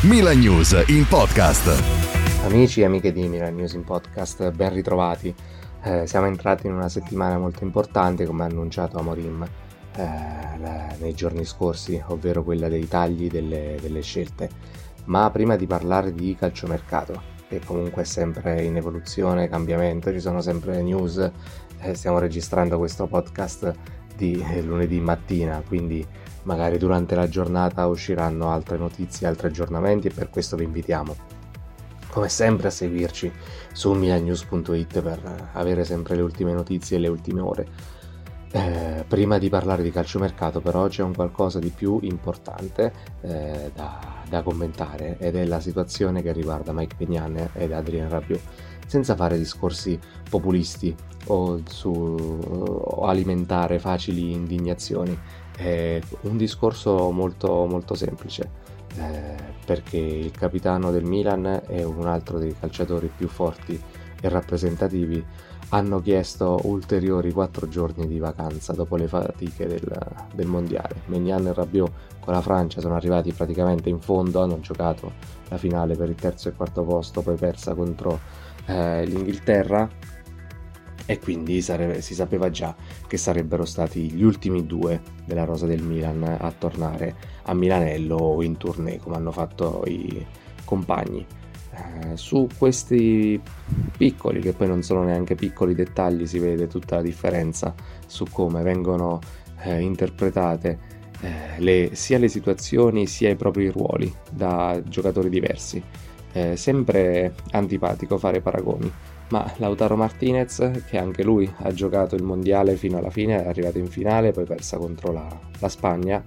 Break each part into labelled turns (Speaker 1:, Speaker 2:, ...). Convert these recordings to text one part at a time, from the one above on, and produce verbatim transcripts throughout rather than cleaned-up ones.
Speaker 1: Milan News in podcast.
Speaker 2: Amici e amiche di Milan News in podcast, ben ritrovati. Eh, siamo entrati in una settimana molto importante, come ha annunciato Amorim eh, la, nei giorni scorsi, ovvero quella dei tagli delle, delle scelte. Ma prima di parlare di calciomercato, che comunque è sempre in evoluzione, cambiamento, ci sono sempre news, eh, stiamo registrando questo podcast di eh, lunedì mattina, quindi magari durante la giornata usciranno altre notizie, altri aggiornamenti, e per questo vi invitiamo come sempre a seguirci su milan news punto it per avere sempre le ultime notizie e le ultime ore. Eh, prima di parlare di calciomercato però c'è un qualcosa di più importante eh, da, da commentare, ed è la situazione che riguarda Mike Maignan ed Adrien Rabiot, senza fare discorsi populisti o, su, o alimentare facili indignazioni. È un discorso molto molto semplice, eh, perché il capitano del Milan e un altro dei calciatori più forti e rappresentativi hanno chiesto ulteriori quattro giorni di vacanza dopo le fatiche del, del mondiale. Maignan e Rabiot con la Francia sono arrivati praticamente in fondo, hanno giocato la finale per il terzo e quarto posto, poi persa contro eh, l'Inghilterra, e quindi sare- si sapeva già che sarebbero stati gli ultimi due della rosa del Milan a tornare a Milanello o in tournée, come hanno fatto i compagni. Eh, su questi piccoli, che poi non sono neanche piccoli dettagli, si vede tutta la differenza su come vengono eh, interpretate eh, le, sia le situazioni sia i propri ruoli da giocatori diversi. Eh, sempre antipatico fare paragoni, ma Lautaro Martinez, che anche lui ha giocato il mondiale fino alla fine, è arrivato in finale, poi persa contro la, la Spagna,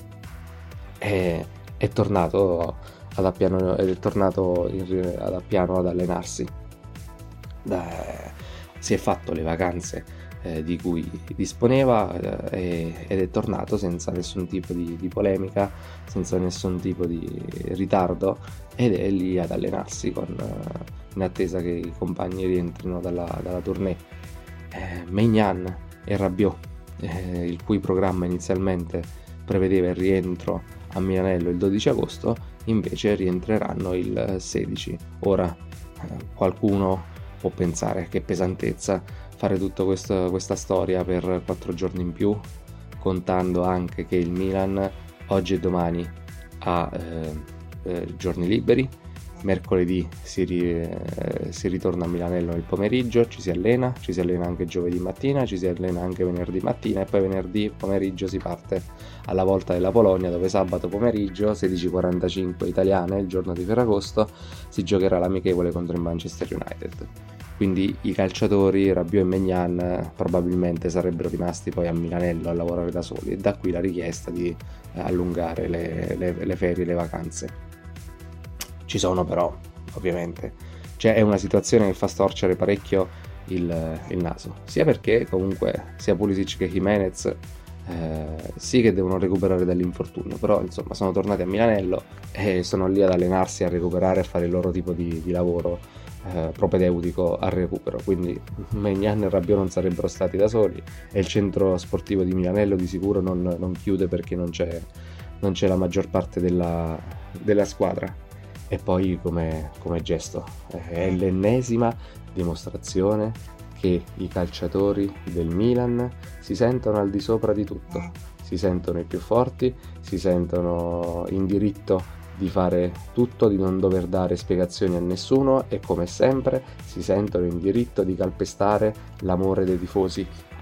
Speaker 2: è, è tornato ad Appiano, è tornato in, ad Appiano ad allenarsi. Da, si è fatto le vacanze eh, di cui disponeva eh, ed è tornato senza nessun tipo di, di polemica, senza nessun tipo di ritardo, ed è lì ad allenarsi con, eh, in attesa che i compagni rientrino dalla, dalla tournée. Eh, Maignan e Rabiot, eh, il cui programma inizialmente prevedeva il rientro a Milanello il dodici agosto, invece rientreranno il sedici. Ora eh, qualcuno può pensare che pesantezza fare tutta questa, questa storia per quattro giorni in più, contando anche che il Milan oggi e domani ha eh, eh, giorni liberi. Mercoledì si, ri, eh, si ritorna a Milanello nel pomeriggio, ci si allena, ci si allena anche giovedì mattina, ci si allena anche venerdì mattina, e poi venerdì pomeriggio si parte alla volta della Polonia, dove sabato pomeriggio sedici e quarantacinque italiane, il giorno di Ferragosto, si giocherà l'amichevole contro il Manchester United. Quindi i calciatori Rabiot e Maignan probabilmente sarebbero rimasti poi a Milanello a lavorare da soli, e da qui la richiesta di allungare le, le, le ferie e le vacanze. Ci sono però, ovviamente, cioè è una situazione che fa storcere parecchio il, il naso, sia perché comunque sia Pulisic che Jimenez eh, sì che devono recuperare dall'infortunio, però insomma sono tornati a Milanello e sono lì ad allenarsi, a recuperare, a fare il loro tipo di, di lavoro eh, propedeutico al recupero. Quindi Maignan e Rabiot non sarebbero stati da soli, e il centro sportivo di Milanello di sicuro non, non chiude, perché non c'è, non c'è la maggior parte della, della squadra. E poi come, come gesto è l'ennesima dimostrazione che i calciatori del Milan si sentono al di sopra di tutto, si sentono i più forti, si sentono in diritto di fare tutto, di non dover dare spiegazioni a nessuno, e come sempre si sentono in diritto di calpestare l'amore dei tifosi,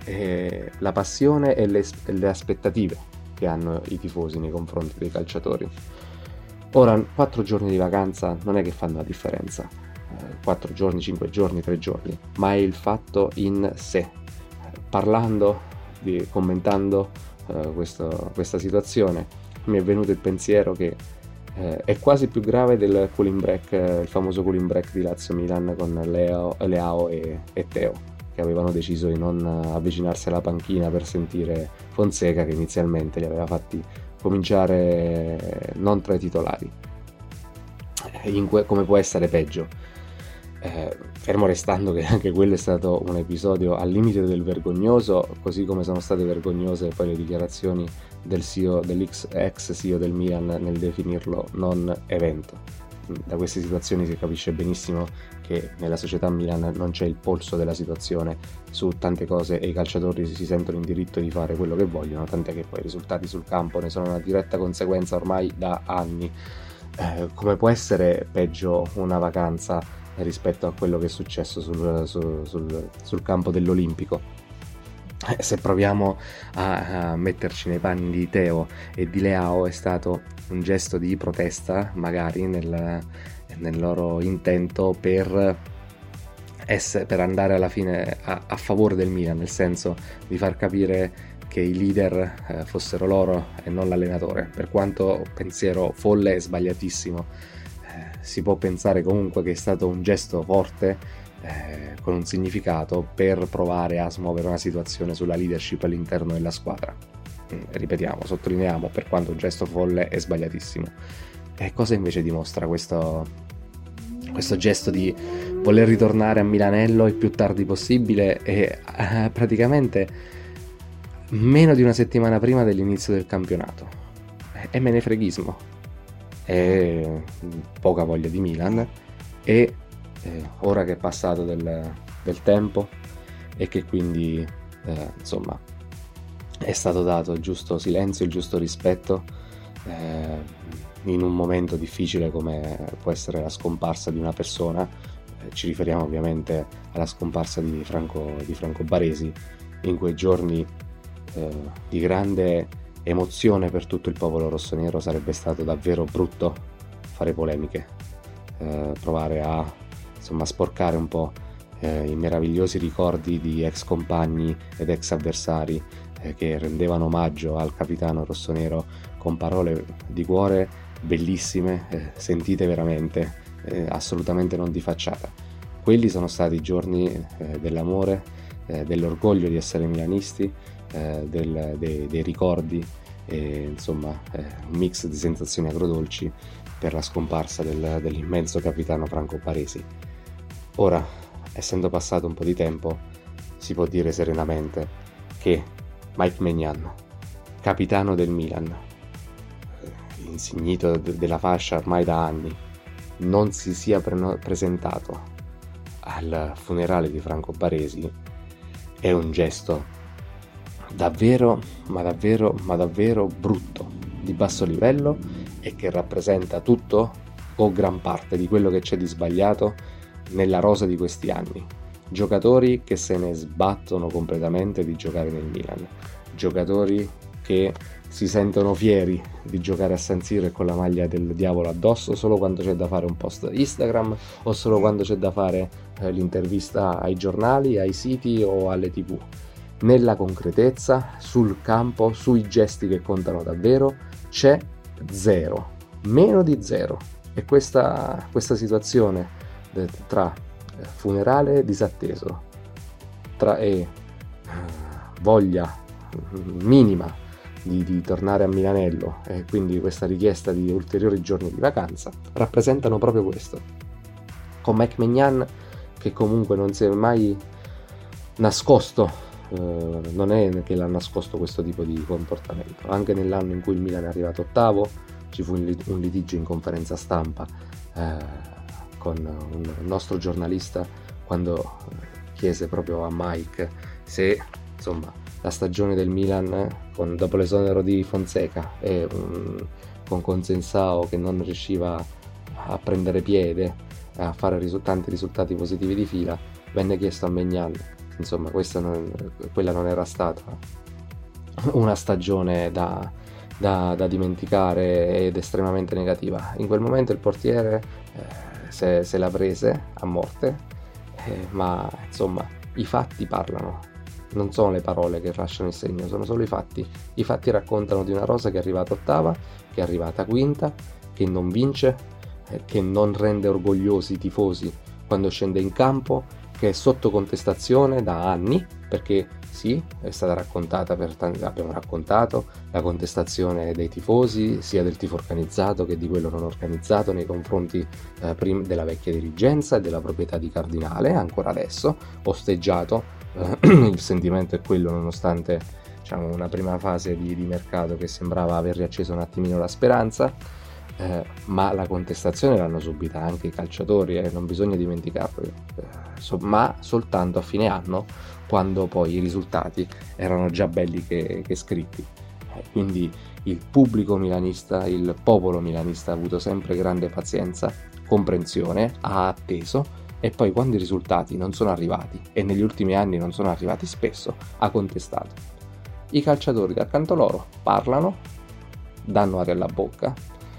Speaker 2: e la passione e le, e le aspettative che hanno i tifosi nei confronti dei calciatori. Ora, quattro giorni di vacanza non è che fanno la differenza, eh, quattro giorni, cinque giorni, tre giorni, ma è il fatto in sé. Parlando, di, commentando eh, questo, questa situazione, mi è venuto il pensiero che eh, è quasi più grave del cooling break, eh, il famoso cooling break di Lazio-Milan con Leo, Leao e, e Teo, che avevano deciso di non avvicinarsi alla panchina per sentire Fonseca, che inizialmente li aveva fatti cominciare non tra i titolari. In que- come può essere peggio? Eh, fermo restando che anche quello è stato un episodio al limite del vergognoso, così come sono state vergognose poi le dichiarazioni del C E O, dell'ex ex C E O del Milan nel definirlo non evento. da queste situazioni si capisce benissimo che nella società Milan non c'è il polso della situazione su tante cose e i calciatori si sentono in diritto di fare quello che vogliono, tant'è che poi i risultati sul campo ne sono una diretta conseguenza ormai da anni. Eh, come può essere peggio una vacanza rispetto a quello che è successo sul, sul, sul, sul campo dell'Olimpico? Se proviamo a, a metterci nei panni di Teo e di Leao, è stato un gesto di protesta magari nel, nel loro intento per, essere, per andare alla fine a, a favore del Milan, nel senso di far capire che i leader eh, fossero loro e non l'allenatore. Per quanto pensiero folle e sbagliatissimo, eh, si può pensare comunque che è stato un gesto forte Eh, con un significato per provare a smuovere una situazione sulla leadership all'interno della squadra. Mm, ripetiamo, sottolineiamo, per quanto un gesto folle e sbagliatissimo. E cosa invece dimostra questo, questo gesto di voler ritornare a Milanello il più tardi possibile e eh, praticamente meno di una settimana prima dell'inizio del campionato? È menefreghismo, è poca voglia di Milan e Eh, ora che è passato del, del tempo e che quindi eh, insomma è stato dato il giusto silenzio, il giusto rispetto eh, in un momento difficile come può essere la scomparsa di una persona, eh, ci riferiamo ovviamente alla scomparsa di Franco, di Franco Baresi, in quei giorni eh, di grande emozione per tutto il popolo rossonero. Sarebbe stato davvero brutto fare polemiche, eh, provare a insomma sporcare un po' eh, i meravigliosi ricordi di ex compagni ed ex avversari eh, che rendevano omaggio al capitano rossonero con parole di cuore bellissime, eh, sentite veramente, eh, assolutamente non di facciata. Quelli sono stati i giorni eh, dell'amore, eh, dell'orgoglio di essere milanisti, eh, del, dei, dei ricordi e insomma eh, un mix di sensazioni agrodolci per la scomparsa del, dell'immenso capitano Franco Baresi. Ora, essendo passato un po' di tempo, si può dire serenamente che Mike Maignan, capitano del Milan, insignito de- della fascia ormai da anni, non si sia pre- presentato al funerale di Franco Baresi è un gesto davvero, ma davvero, ma davvero brutto, di basso livello e che rappresenta tutto o gran parte di quello che c'è di sbagliato nella rosa di questi anni. Giocatori che se ne sbattono completamente di giocare nel Milan, giocatori che si sentono fieri di giocare a San Siro e con la maglia del diavolo addosso solo quando c'è da fare un post Instagram o solo quando c'è da fare eh, l'intervista ai giornali, ai siti o alle tv. Nella concretezza, sul campo, sui gesti che contano davvero, c'è zero, meno di zero. E questa, questa situazione tra funerale disatteso tra e voglia minima di, di tornare a Milanello e quindi questa richiesta di ulteriori giorni di vacanza rappresentano proprio questo, con Mike Maignan che comunque non si è mai nascosto, eh, non è che l'ha nascosto questo tipo di comportamento. Anche nell'anno in cui il Milan è arrivato ottavo ci fu un litigio in conferenza stampa eh, con un nostro giornalista quando chiese proprio a Mike se insomma la stagione del Milan con, dopo l'esonero di Fonseca e um, con Consensao che non riusciva a prendere piede, a fare risu- tanti risultati positivi di fila, venne chiesto a Maignan, insomma questa non, quella non era stata una stagione da, da, da dimenticare ed estremamente negativa. In quel momento il portiere eh, Se, se la prese a morte, eh, ma insomma i fatti parlano, non sono le parole che lasciano il segno, sono solo i fatti. I fatti raccontano di una rosa che è arrivata ottava, che è arrivata quinta, che non vince, eh, che non rende orgogliosi i tifosi quando scende in campo, che è sotto contestazione da anni, perché sì, è stata raccontata per tanti, abbiamo raccontato la contestazione dei tifosi, sia del tifo organizzato che di quello non organizzato nei confronti eh, prim- della vecchia dirigenza e della proprietà di Cardinale, ancora adesso, osteggiato, eh, il sentimento è quello nonostante diciamo una prima fase di, di mercato che sembrava aver riacceso un attimino la speranza. eh, ma la contestazione l'hanno subita anche i calciatori, eh, non bisogna dimenticarlo, eh, so, ma soltanto a fine anno, quando poi i risultati erano già belli che, che scritti. Eh, quindi il pubblico milanista, il popolo milanista ha avuto sempre grande pazienza, comprensione, ha atteso, e poi quando i risultati non sono arrivati, e negli ultimi anni non sono arrivati spesso, ha contestato. I calciatori dal canto loro parlano, danno aria alla bocca,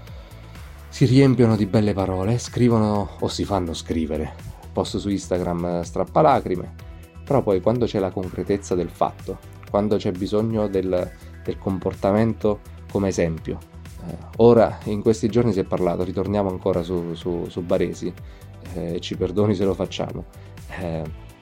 Speaker 2: si riempiono di belle parole, scrivono o si fanno scrivere, post su Instagram strappalacrime, però poi quando c'è la concretezza del fatto, quando c'è bisogno del, del comportamento come esempio, eh, ora in questi giorni si è parlato, ritorniamo ancora su, su, su Baresi, eh, ci perdoni se lo facciamo, eh,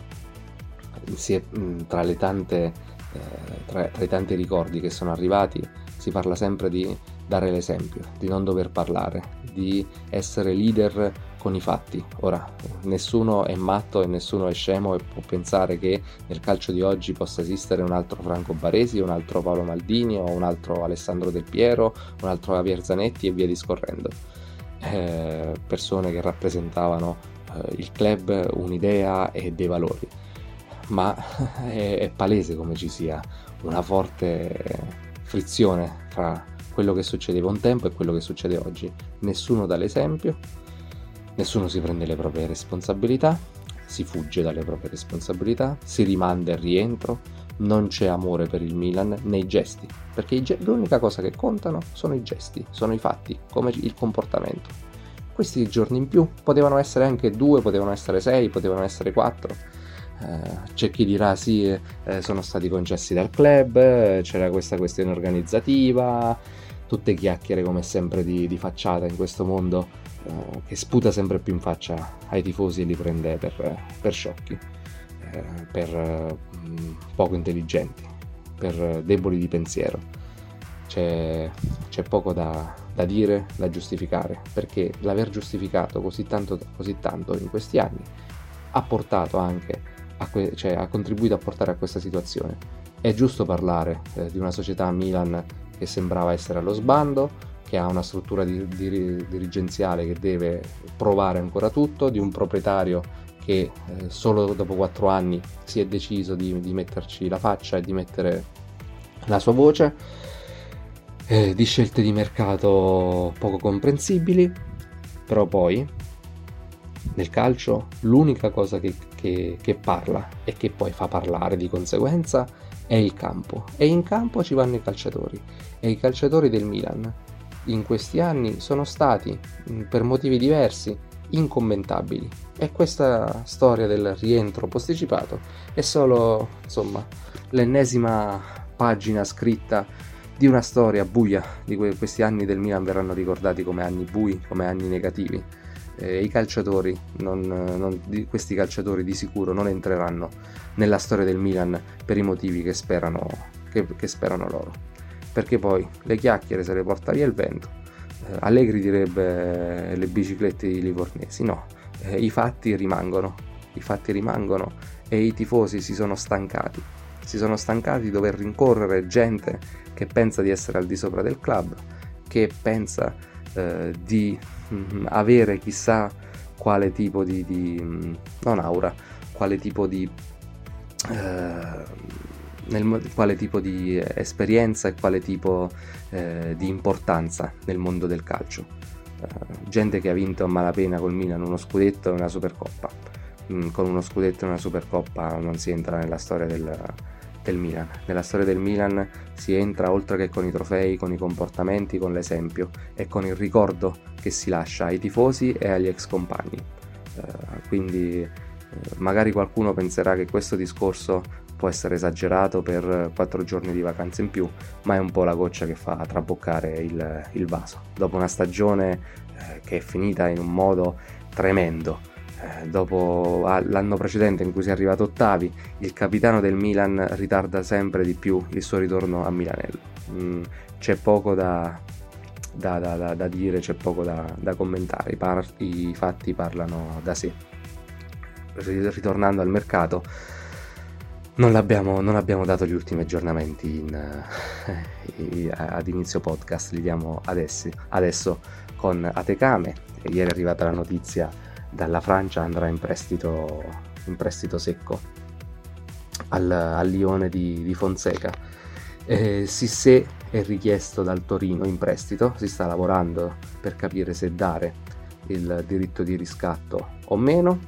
Speaker 2: si è, tra le tante eh, tra, tra i tanti ricordi che sono arrivati, si parla sempre di dare l'esempio, di non dover parlare, di essere leader con i fatti. Ora, nessuno è matto e nessuno è scemo e può pensare che nel calcio di oggi possa esistere un altro Franco Baresi, un altro Paolo Maldini o un altro Alessandro Del Piero, un altro Javier Zanetti e via discorrendo. Eh, persone che rappresentavano eh, il club, un'idea e dei valori. Ma è, è palese come ci sia una forte frizione fra quello che succedeva un tempo e quello che succede oggi. Nessuno dà l'esempio, nessuno si prende le proprie responsabilità, si fugge dalle proprie responsabilità, si rimanda il rientro, non c'è amore per il Milan nei gesti, perché i ge- l'unica cosa che contano sono i gesti, sono i fatti, come il comportamento. Questi giorni in più potevano essere anche due, potevano essere sei, potevano essere quattro. Uh, c'è chi dirà sì, eh, sono stati concessi dal club, eh, c'era questa questione organizzativa, tutte chiacchiere come sempre di, di facciata in questo mondo uh, che sputa sempre più in faccia ai tifosi e li prende per, per sciocchi, eh, per uh, poco intelligenti, per deboli di pensiero. C'è, c'è poco da, da dire, da giustificare, perché l'aver giustificato così tanto, così tanto in questi anni ha portato anche A que- cioè, ha contribuito a portare a questa situazione. È giusto parlare eh, di una società Milan che sembrava essere allo sbando, che ha una struttura di- di- dirigenziale che deve provare ancora tutto, di un proprietario che eh, solo dopo quattro anni si è deciso di, di metterci la faccia e di mettere la sua voce, eh, di scelte di mercato poco comprensibili, però poi nel calcio l'unica cosa che, che, che parla e che poi fa parlare di conseguenza è il campo, e in campo ci vanno i calciatori, e i calciatori del Milan in questi anni sono stati, per motivi diversi, incommentabili, e questa storia del rientro posticipato è solo, insomma, l'ennesima pagina scritta di una storia buia. Di que- questi anni del Milan verranno ricordati come anni bui, come anni negativi. Eh, i calciatori, non, non, di, questi calciatori di sicuro non entreranno nella storia del Milan per i motivi che sperano, che, che sperano loro, perché poi le chiacchiere se le porta via il vento. eh, Allegri direbbe eh, le biciclette di livornesi. No, eh, i fatti rimangono, i fatti rimangono e i tifosi si sono stancati, si sono stancati di dover rincorrere gente che pensa di essere al di sopra del club, che pensa eh, di avere chissà quale tipo di, di non aura, quale tipo di eh, nel, quale tipo di esperienza e quale tipo eh, di importanza nel mondo del calcio. Eh, gente che ha vinto a malapena col Milan uno scudetto e una Supercoppa. Mm, con uno scudetto e una Supercoppa non si entra nella storia del del Milan. Nella storia del Milan si entra oltre che con i trofei, con i comportamenti, con l'esempio e con il ricordo che si lascia ai tifosi e agli ex compagni. Uh, quindi uh, magari qualcuno penserà che questo discorso può essere esagerato per quattro giorni di vacanza in più, ma è un po' la goccia che fa traboccare il, il vaso. Dopo una stagione uh, che è finita in un modo tremendo, Eh, dopo ah, l'anno precedente in cui si è arrivato ottavi, il capitano del Milan ritarda sempre di più il suo ritorno a Milanello. Mm, c'è poco da, da, da, da, da dire, c'è poco da, da commentare, I, par- i fatti parlano da sé. Ritornando al mercato, non l'abbiamo, non abbiamo dato gli ultimi aggiornamenti in, eh, ad inizio podcast, li diamo adesso, adesso con Atecame, e ieri è arrivata la notizia dalla Francia, andrà in prestito, in prestito secco al, al Lione di, di Fonseca. Eh, Cissé è richiesto dal Torino in prestito, si sta lavorando per capire se dare il diritto di riscatto o meno,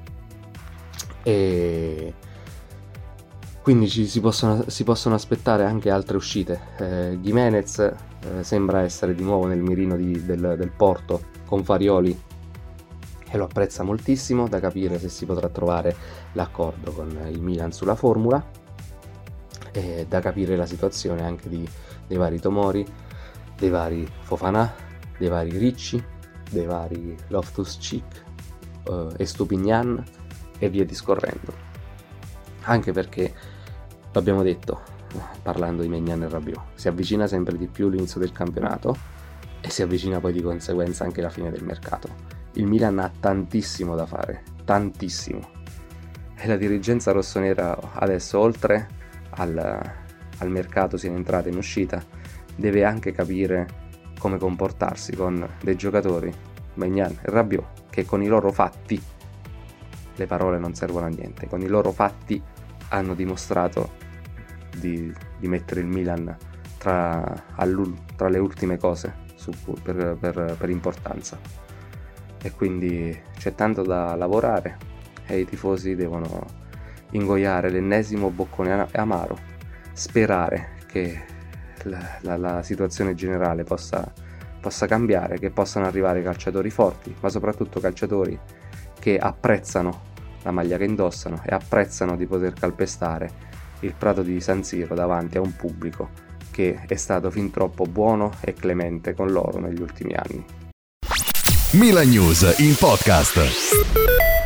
Speaker 2: e quindi ci si possono, si possono aspettare anche altre uscite. eh, Gimenez eh, sembra essere di nuovo nel mirino di, del, del Porto con Farioli, e lo apprezza moltissimo, da capire se si potrà trovare l'accordo con il Milan sulla formula, e da capire la situazione anche di, dei vari Tomori, dei vari Fofana, dei vari Ricci, dei vari Loftus-Cheek, eh, e Stupignan e via discorrendo, anche perché, lo abbiamo detto parlando di Maignan e Rabiot, si avvicina sempre di più l'inizio del campionato e si avvicina poi di conseguenza anche la fine del mercato. Il Milan ha tantissimo da fare, tantissimo, e la dirigenza rossonera adesso, oltre al, al mercato sia in entrata e in uscita, deve anche capire come comportarsi con dei giocatori, Maignan e Rabiot, che con i loro fatti, le parole non servono a niente, con i loro fatti hanno dimostrato di, di mettere il Milan tra, tra le ultime cose su, per, per, per importanza. E quindi c'è tanto da lavorare e i tifosi devono ingoiare l'ennesimo boccone amaro, sperare che la, la, la situazione generale possa, possa cambiare, che possano arrivare calciatori forti, ma soprattutto calciatori che apprezzano la maglia che indossano e apprezzano di poter calpestare il prato di San Siro davanti a un pubblico che è stato fin troppo buono e clemente con loro negli ultimi anni.
Speaker 1: Milan News in podcast.